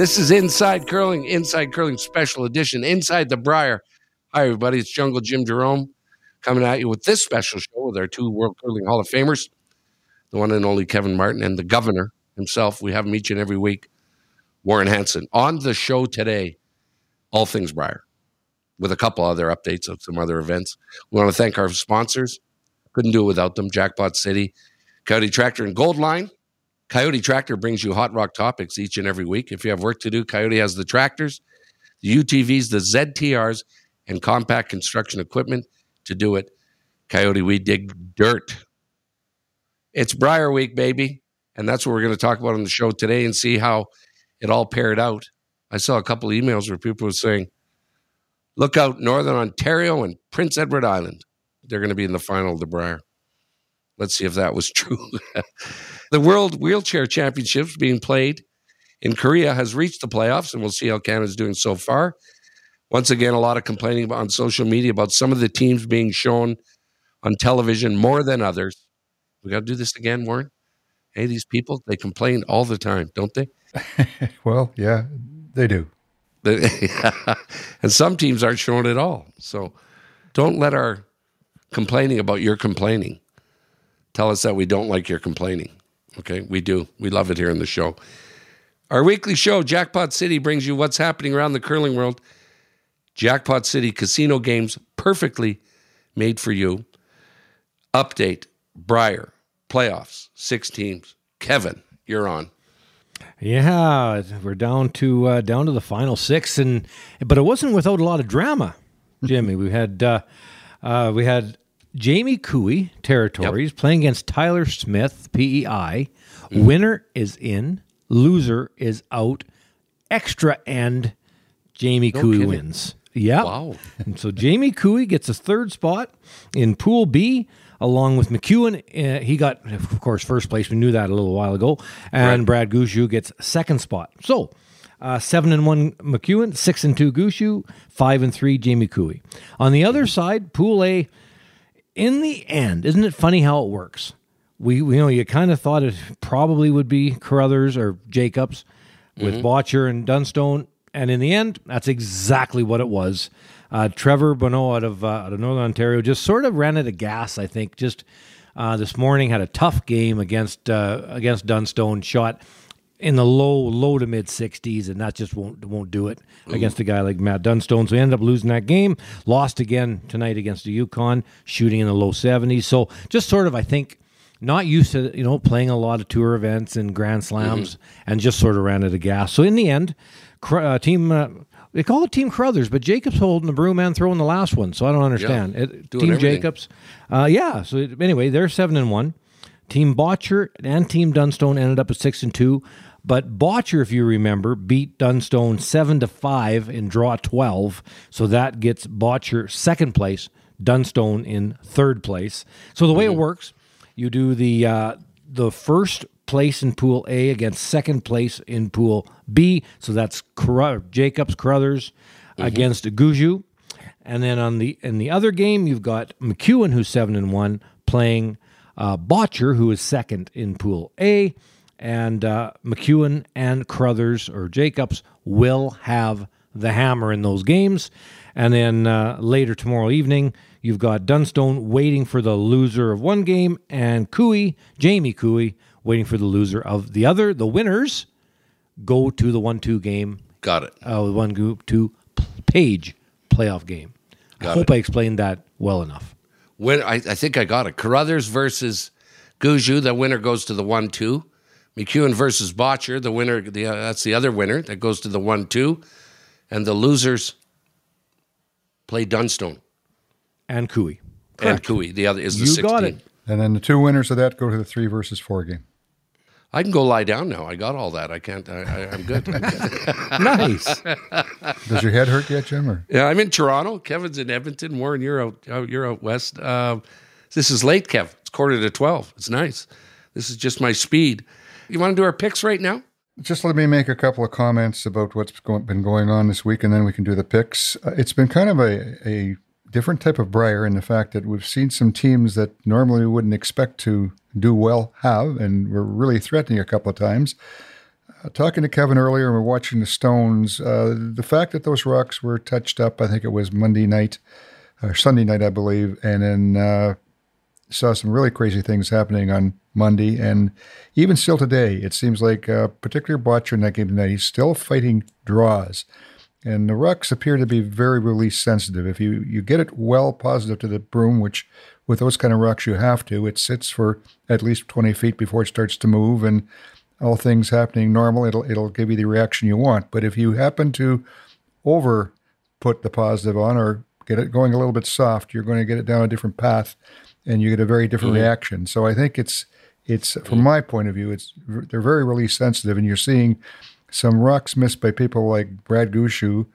This is Inside Curling Special Edition, Inside the Briar. Hi, everybody. It's Jungle Jim Jerome coming at you with this special show with our two World Curling Hall of Famers, the one and only Kevin Martin and the governor himself. We have him each and every week, Warren Hansen. On the show today, all things Briar, with a couple other updates of some other events. We want to thank our sponsors. Couldn't do it without them. Jackpot City, Coyote Tractor, and Gold Line. Coyote Tractor brings you hot rock topics each and every week. If you have work to do, Coyote has the tractors, the UTVs, the ZTRs, and compact construction equipment to do it. Coyote, we dig dirt. It's Briar Week, baby, and that's what we're going to talk about on the show today and see how it all paired out. I saw a couple of emails where people were saying, look out, Northern Ontario and Prince Edward Island. They're going to be in the final of the Briar. Let's see if that was true. The World Wheelchair Championships being played in Korea has reached the playoffs, and we'll see how Canada's doing so far. Once again, a lot of complaining on social media about some of the teams being shown on television more than others. We got to do this again, Warren? Hey, these people, they complain all the time, don't they? Well, yeah, they do. And some teams aren't shown at all. So don't let our complaining about your complaining tell us that we don't like your complaining. Okay, we do. We love it here in the show. Our weekly show, Jackpot City, brings you what's happening around the curling world. Jackpot City casino games perfectly made for you. Update, Briar, playoffs, 6 teams. Kevin, you're on. Yeah, we're down to the final 6, but it wasn't without a lot of drama, Jimmy. we had Jamie Cooey, Territories, playing against Tyler Smith, PEI. Winner is in, loser is out. Extra end, Jamie Cooey wins. Yeah. Wow. And so Jamie Cooey gets a third spot in Pool B, along with McEwen. He got, of course, first place. We knew that a little while ago. And right. Brad Gushue gets second spot. So 7-1 McEwen, 6-2 Gushue, 5-3 Jamie Cooey. On the other side, Pool A, in the end, isn't it funny how it works? We you kind of thought it probably would be Carruthers or Jacobs with Botcher and Dunstone, and in the end, that's exactly what it was. Trevor Bonneau out of Northern Ontario just sort of ran out of gas, I think. Just this morning had a tough game against Dunstone, shot in the low to mid 60s, and that just won't do it against a guy like Matt Dunstone. So he ended up losing that game. Lost again tonight against the Yukon, shooting in the low 70s. So just sort of, I think, not used to playing a lot of tour events and Grand Slams, and just sort of ran out of gas. So in the end, team. They call it Team Carruthers, but Jacobs holding the broom and throwing the last one, so I don't understand. Yeah, Team everything. Jacobs. So anyway, they're 7-1. Team Botcher and Team Dunstone ended up at 6-2. But Botcher, if you remember, beat Dunstone 7-5 in draw 12. So that gets Botcher second place, Dunstone in third place. So the way it works, you do the first place in Pool A against second place in Pool B. So that's Jacobs, Carruthers against Gushue. And then in the other game, you've got McEwen, who's 7-1, playing Botcher, who is second in Pool A. And McEwen and Carruthers or Jacobs will have the hammer in those games. And then later tomorrow evening, you've got Dunstone waiting for the loser of one game, and Jamie Cooey, waiting for the loser of the other. The winners go to the 1-2 game. Got it. The 1-2 Page playoff game. I hope I explained that well enough. I think I got it. Carruthers versus Gushue, the winner goes to the 1-2. McEwen versus Botcher, the winner, that's the other winner that goes to the 1-2. And the losers play Dunstone. And Cooey. Correct. And Cooey, the other is the 16. You got it. And then the 2 winners of that go to the 3 versus 4 game. I can go lie down now. I got all that. I can't. I'm good. Nice. Does your head hurt yet, Jim? Or? Yeah, I'm in Toronto. Kevin's in Edmonton. Warren, you're out west. This is late, Kev. It's 11:45. It's nice. This is just my speed. You want to do our picks right now? Just let me make a couple of comments about what's been going on this week, and then we can do the picks. It's been kind of a different type of Briar in the fact that we've seen some teams that normally we wouldn't expect to do well have, and we're really threatening a couple of times. talking to Kevin earlier, and we're watching the Stones. The fact that those rocks were touched up, I think it was Monday night or Sunday night, I believe, and then saw some really crazy things happening on Monday, and even still today, it seems like particularly Botcher in that game tonight, he's still fighting draws. And the rocks appear to be very release sensitive. If you get it well positive to the broom, which with those kind of rocks you have to, it sits for at least 20 feet before it starts to move, and all things happening normal, it'll give you the reaction you want. But if you happen to over put the positive on or get it going a little bit soft, you're going to get it down a different path, and you get a very different reaction. So I think it's from my point of view, they're very release sensitive, and you're seeing some rocks missed by people like Brad Gushue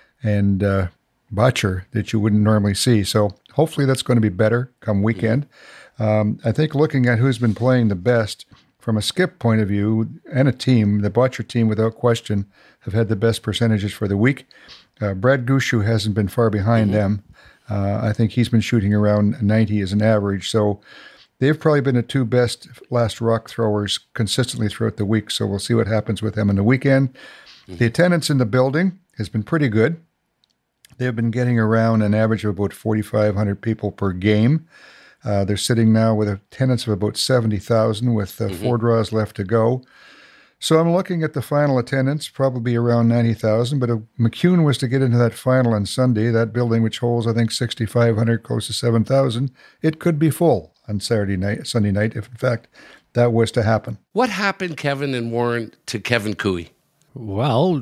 and Botcher that you wouldn't normally see. So hopefully that's going to be better come weekend. I think looking at who's been playing the best from a skip point of view and a team, the Botcher team without question have had the best percentages for the week. Brad Gushue hasn't been far behind them. I think he's been shooting around 90 as an average. So they've probably been the two best last rock throwers consistently throughout the week. So we'll see what happens with them in the weekend. The attendance in the building has been pretty good. They've been getting around an average of about 4,500 people per game. They're sitting now with attendance of about 70,000 with 4 draws left to go. So I'm looking at the final attendance, probably around 90,000. But if McCune was to get into that final on Sunday, that building, which holds, I think, 6,500, close to 7,000, it could be full on Sunday night, if in fact that was to happen. What happened, Kevin and Warren, to Kevin Cooey? Well,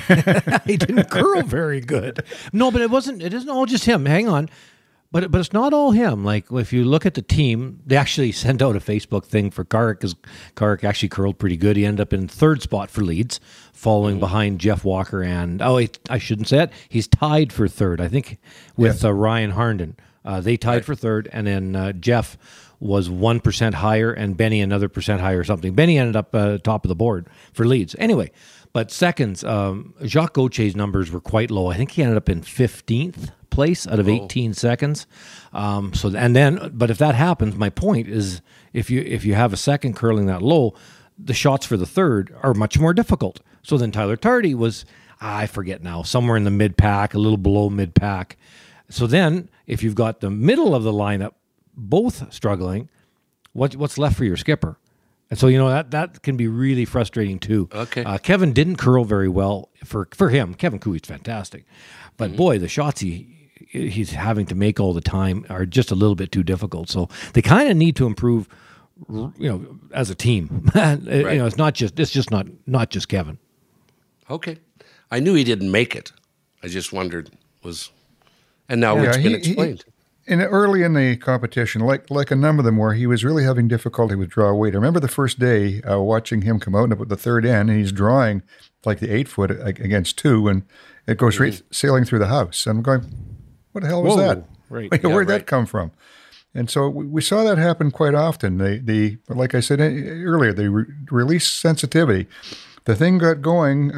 he didn't curl very good. No, but it isn't all just him. Hang on. But it's not all him. Like, if you look at the team, they actually sent out a Facebook thing for Karrick, because Karrick actually curled pretty good. He ended up in third spot for Leeds, following behind Jeff Walker. And, I shouldn't say it. He's tied for third, I think, with Ryan Harnden. They tied for third, and then Jeff was 1% higher, and Benny another percent higher or something. Benny ended up top of the board for Leeds. Anyway, but seconds, Jacques Gauthier's numbers were quite low. I think he ended up in 15th place out of 18 seconds. But if that happens, my point is, if you have a second curling that low, the shots for the third are much more difficult. So then Tyler Tardy was, I forget now, somewhere in the mid pack, a little below mid pack. So then, if you've got the middle of the lineup both struggling, what's left for your skipper? And so, that can be really frustrating too. Okay. Kevin didn't curl very well for him. Kevin Cooey's fantastic. But boy, the shots he's having to make all the time are just a little bit too difficult. So they kind of need to improve, as a team. Right. It's just not just Kevin. Okay. I knew he didn't make it. I just wondered and now it's been explained. Early in the competition, like a number of them were, he was really having difficulty with draw weight. I remember the first day watching him come out at the third end, and he's drawing like the 8 foot against 2, and it goes right sailing through the house. I'm going, what the hell was that? Right. Where'd that come from? And so we saw that happen quite often. Like I said earlier, the release sensitivity. The thing got going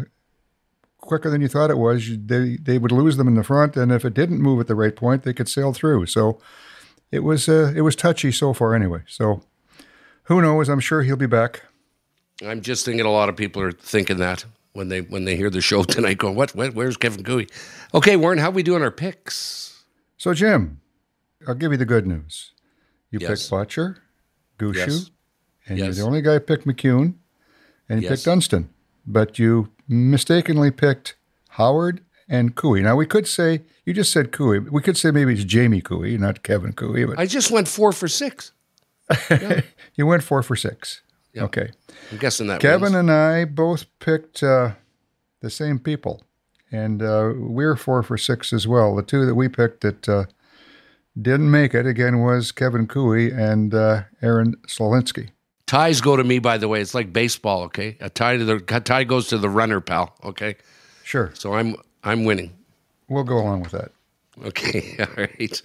quicker than you thought it was. They would lose them in the front, and if it didn't move at the right point, they could sail through. So it was touchy so far anyway. So who knows? I'm sure he'll be back. I'm just thinking a lot of people are thinking that when they hear the show tonight, going, "What? Where's Kevin Cooey?" Okay, Warren, how are we doing our picks? So Jim, I'll give you the good news. You picked Botcher, Gushue, and you're the only guy who picked McCune, and you picked Dunston. But you mistakenly picked Howard and Cooey. Now, we could say, you just said Cooey. We could say maybe it's Jamie Cooey, not Kevin Cooey. But I just went 4 for 6. Yeah. You went 4 for 6. Yeah. Okay. I'm guessing that Kevin wins. and I both picked the same people, and we're 4 for 6 as well. The two that we picked that didn't make it, again, was Kevin Cooey and Aaron Slolinsky. Ties go to me, by the way. It's like baseball, okay? A tie goes to the runner, pal, okay? Sure. So I'm winning. We'll go along with that. Okay, all right.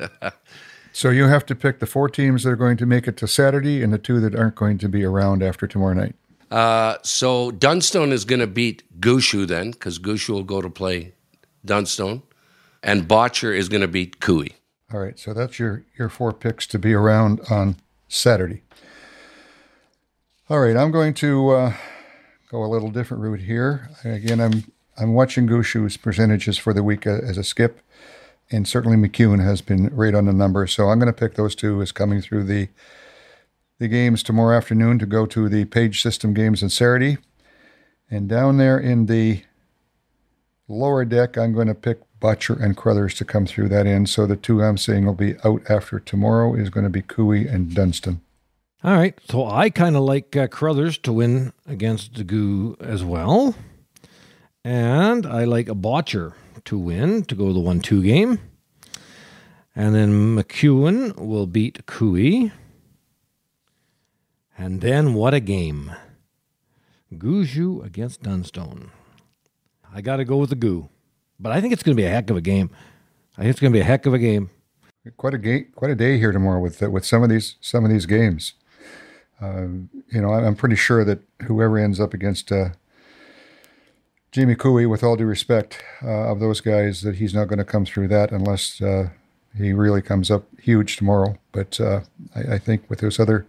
So you have to pick the 4 teams that are going to make it to Saturday and the 2 that aren't going to be around after tomorrow night. So Dunstone is going to beat Gushue then, because Gushue will go to play Dunstone, and Botcher is going to beat Cooey. All right, so that's your 4 picks to be around on Saturday. All right, I'm going to go a little different route here. Again, I'm watching Gushu's percentages for the week as a skip, and certainly McEwen has been right on the number. So I'm going to pick those two as coming through the games tomorrow afternoon to go to the Page System games in Saturday. And down there in the lower deck, I'm going to pick Butcher and Crothers to come through that end. So the two I'm saying will be out after tomorrow is going to be Cooey and Dunstan. All right, so I kind of like Crothers to win against Degu as well. And I like a Botcher to win, to go the 1-2 game. And then McEwen will beat Cooey. And then what a game. Gushue against Dunstone. I got to go with the Goo. But I think it's going to be a heck of a game. Quite a day here tomorrow with some of these games. I'm pretty sure that whoever ends up against Jamie Cooey, with all due respect of those guys, that he's not going to come through that unless he really comes up huge tomorrow. But I think with those other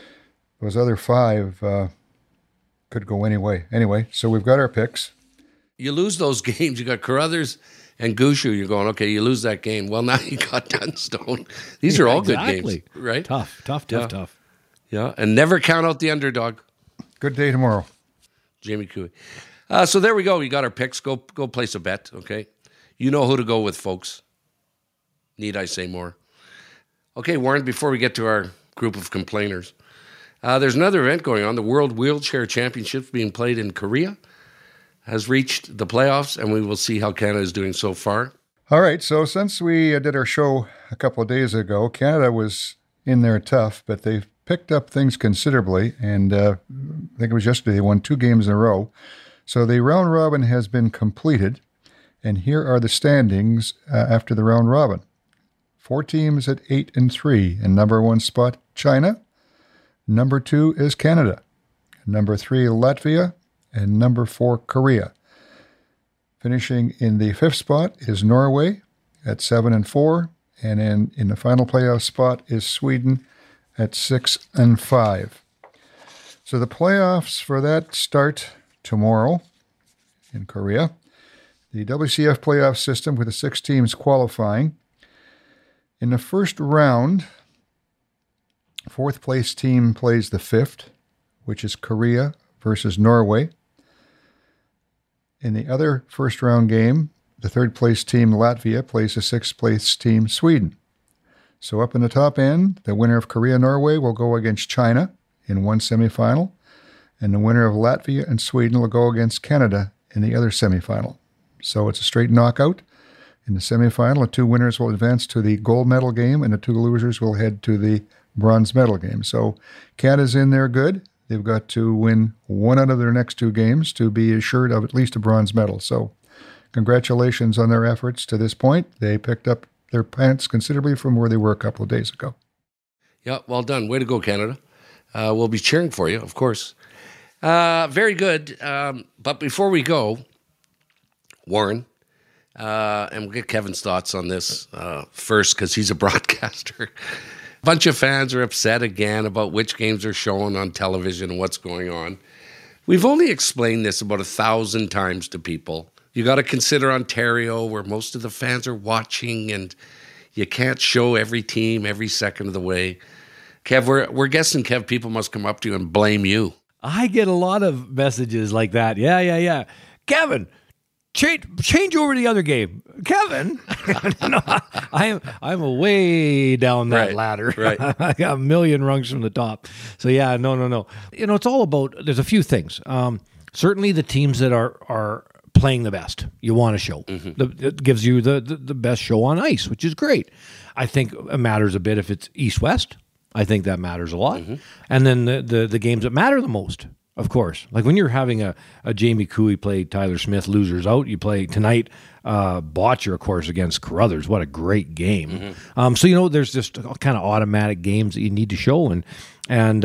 five could go anyway. Anyway, so we've got our picks. You lose those games. You got Carruthers and Gushue. You're going, okay, you lose that game. Well, now you got Dunstone. These are all good games, right? Tough. Yeah, and never count out the underdog. Good day tomorrow. Jamie Cooey. So there we go. We got our picks. Go place a bet, okay? You know who to go with, folks. Need I say more? Okay, Warren, before we get to our group of complainers, there's another event going on. The World Wheelchair Championships being played in Korea has reached the playoffs, and we will see how Canada is doing so far. All right, so since we did our show a couple of days ago, Canada was in there tough, but they've picked up things considerably, and I think it was yesterday they won 2 games in a row. So the round robin has been completed, and here are the standings after the round robin. 4 teams at 8-3, and number 1 spot, China. Number 2 is Canada. Number 3, Latvia, and number 4, Korea. Finishing in the 5th spot is Norway at 7-4, and in the final playoff spot is Sweden at 6-5. So the playoffs for that start tomorrow in Korea. The WCF playoff system with the 6 teams qualifying. In the first round, 4th place team plays the 5th, which is Korea versus Norway. In the other first round game, the 3rd place team Latvia plays the 6th place team Sweden. So up in the top end, the winner of Korea-Norway will go against China in one semifinal, and the winner of Latvia and Sweden will go against Canada in the other semifinal. So it's a straight knockout. In the semifinal, the 2 winners will advance to the gold medal game, and the 2 losers will head to the bronze medal game. So Canada's in there good. They've got to win 1 out of their next 2 games to be assured of at least a bronze medal. So congratulations on their efforts to this point. They picked up their pants considerably from where they were a couple of days ago. Yeah, well done. Way to go, Canada. We'll be cheering for you, of course. Very good. But before we go, Warren, and we'll get Kevin's thoughts on this first because he's a broadcaster. A bunch of fans are upset again about which games are shown on television and what's going on. We've only explained this about 1,000 times to people. You got to consider Ontario, where most of the fans are watching, and you can't show every team every second of the way. Kev, we're guessing, Kev, people must come up to you and blame you. I get a lot of messages like that. Yeah. Kevin, change over to the other game. Kevin, no, I'm way down that ladder. Right. I got a million rungs from the top. So yeah, no. It's all about, there's a few things. Certainly the teams that are playing the best, you want to show. Mm-hmm. It gives you the best show on ice, which is great. I think it matters a bit if it's East-West. I think that matters a lot. Mm-hmm. And then the games that matter the most, of course. Like when you're having a Jamie Cooey play Tyler Smith, losers out, you play tonight Botcher, of course, against Carruthers. What a great game. Mm-hmm. So, there's just kind of automatic games that you need to show. And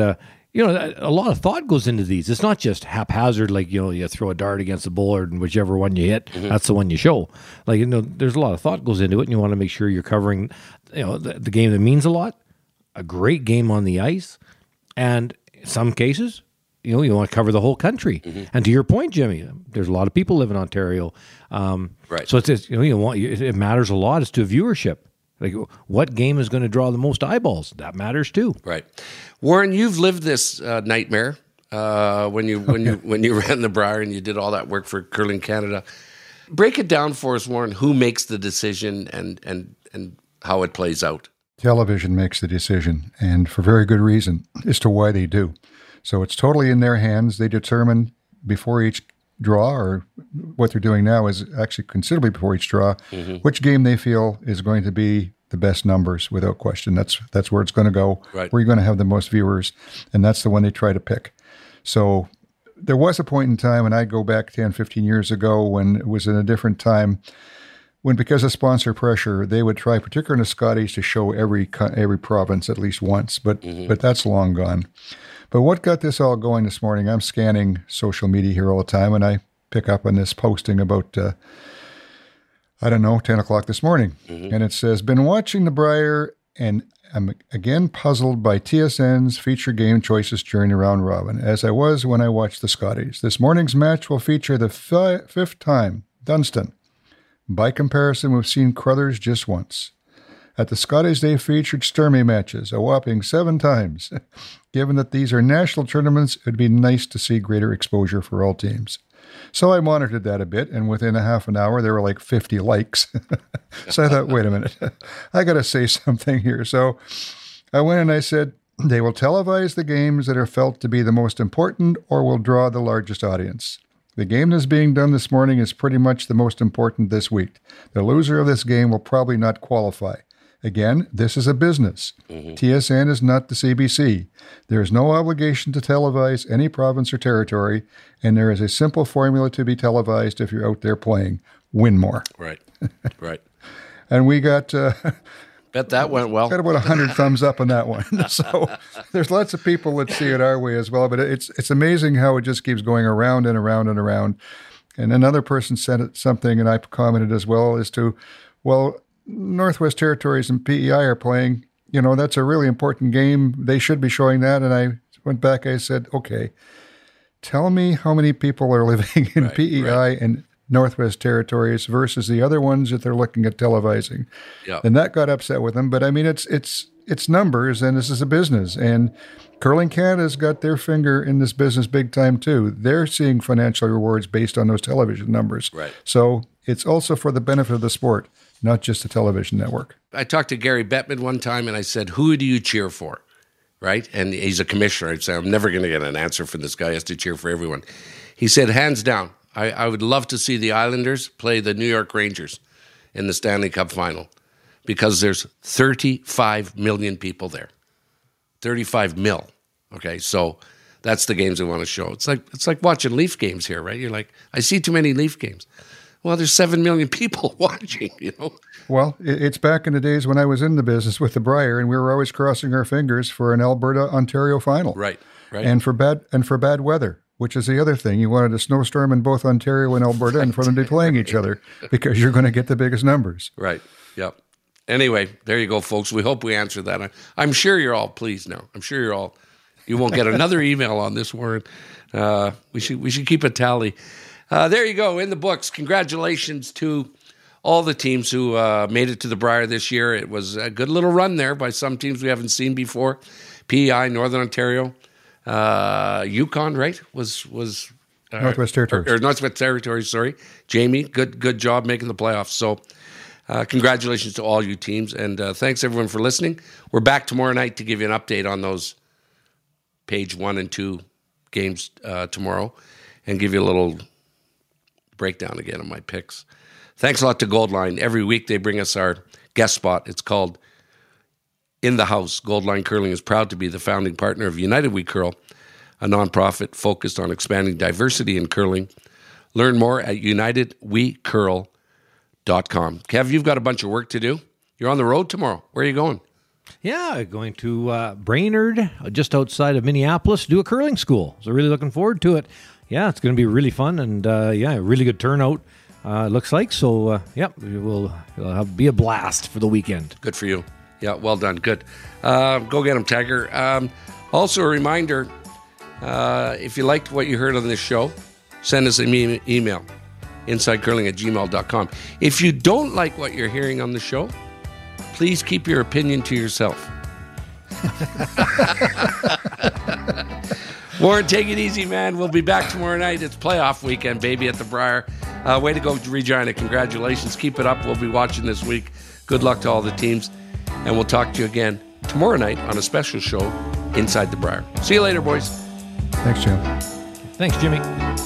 a lot of thought goes into these. It's not just haphazard, like, you throw a dart against the board and whichever one you hit, mm-hmm. that's the one you show. Like, there's a lot of thought goes into it, and you want to make sure you're covering, the game that means a lot, a great game on the ice, and in some cases, you want to cover the whole country. And to your point, Jimmy, there's a lot of people live in Ontario. Right. So it matters a lot as to viewership. Like, what game is going to draw the most eyeballs? That matters too. Right. Warren, you've lived this nightmare when you ran the Brier and you did all that work for Curling Canada. Break it down for us, Warren. Who makes the decision and how it plays out? Television makes the decision, and for very good reason as to why they do. So it's totally in their hands. They determine before each draw, or what they're doing now is actually considerably before each draw, which game they feel is going to be the best numbers, without question. That's where it's going to go, right, where you're going to have the most viewers, and that's the one they try to pick. So there was a point in time, and I go back 10, 15 years ago when it was in a different time, when because of sponsor pressure, they would try, particularly in the Scotties, to show every province at least once, but that's long gone. But what got this all going this morning, I'm scanning social media here all the time, and I pick up on this posting about, 10 o'clock this morning. And it says, been watching the Brier, and I'm again puzzled by TSN's feature game choices during the round robin, as I was when I watched the Scotties. This morning's match will feature the fifth time Dunstan. By comparison, we've seen Crothers just once. At the Scotties, they featured Sturmey matches, a whopping 7 times. Given that these are national tournaments, it would be nice to see greater exposure for all teams. So I monitored that a bit, and within a half an hour, there were like 50 likes. So I thought, wait a minute, I got to say something here. So I went and I said, they will televise the games that are felt to be the most important or will draw the largest audience. The game that's being done this morning is pretty much the most important this week. The loser of this game will probably not qualify. Again, this is a business. TSN is not the CBC. There is no obligation to televise any province or territory, and there is a simple formula to be televised if you're out there playing. Win more. Right, right. And we got... Bet that went well. Got about 100 thumbs up on that one. So there's lots of people that see it our way as well, but it's amazing how it just keeps going around and around and around. And another person said it something, and I commented as well, as to, well, Northwest Territories and PEI are playing. That's a really important game. They should be showing that. And I went back, I said, okay, tell me how many people are living in PEI and Northwest Territories versus the other ones that they're looking at televising. Yeah. And that got upset with them. But I mean, it's numbers, and this is a business. And Curling Canada's got their finger in this business big time too. They're seeing financial rewards based on those television numbers. Right. So it's also for the benefit of the sport, not just the television network. I talked to Gary Bettman one time, and I said, who do you cheer for? Right? And he's a commissioner. I'd say, I'm never going to get an answer from this guy. He has to cheer for everyone. He said, hands down, I would love to see the Islanders play the New York Rangers in the Stanley Cup final, because there's 35 million people there. 35 mil. Okay, so that's the games they want to show. It's like watching Leaf games here, right? You're like, I see too many Leaf games. Well, there's 7 million people watching, Well, it's back in the days when I was in the business with the Brier, and we were always crossing our fingers for an Alberta-Ontario final. Right. And for bad weather, which is the other thing. You wanted a snowstorm in both Ontario and Alberta, and for them to be playing each other, because you're going to get the biggest numbers. Right. Yep. Anyway, there you go, folks. We hope we answered that. I'm sure you're all pleased now. I'm sure you won't get another email on this, Warren. We should keep a tally. There you go, in the books. Congratulations to all the teams who made it to the Brier this year. It was a good little run there by some teams we haven't seen before. PEI, Northern Ontario, Yukon, right? Was Northwest Territories. Or Northwest Territories, sorry. Jamie, good job making the playoffs. So congratulations to all you teams, and thanks everyone for listening. We're back tomorrow night to give you an update on those page 1 and 2 games tomorrow, and give you a little breakdown again of my picks. Thanks a lot to Goldline. Every week they bring us our guest spot. It's called In the House. Goldline Curling is proud to be the founding partner of United We Curl, a nonprofit focused on expanding diversity in curling. Learn more at unitedwecurl.com. Kev, you've got a bunch of work to do. You're on the road tomorrow. Where are you going? Yeah, going to Brainerd, just outside of Minneapolis, do a curling school. So really looking forward to it. Yeah, it's going to be really fun, and really good turnout, it looks like. So, it'll be a blast for the weekend. Good for you. Yeah, well done. Good. Go get them, Tiger. Also, a reminder, If you liked what you heard on this show, send us an email, insidecurling@gmail.com. If you don't like what you're hearing on the show, please keep your opinion to yourself. Warren, take it easy, man. We'll be back tomorrow night. It's playoff weekend, baby, at the Briar. Way to go, Regina. Congratulations. Keep it up. We'll be watching this week. Good luck to all the teams. And we'll talk to you again tomorrow night on a special show inside the Briar. See you later, boys. Thanks, Jim. Thanks, Jimmy.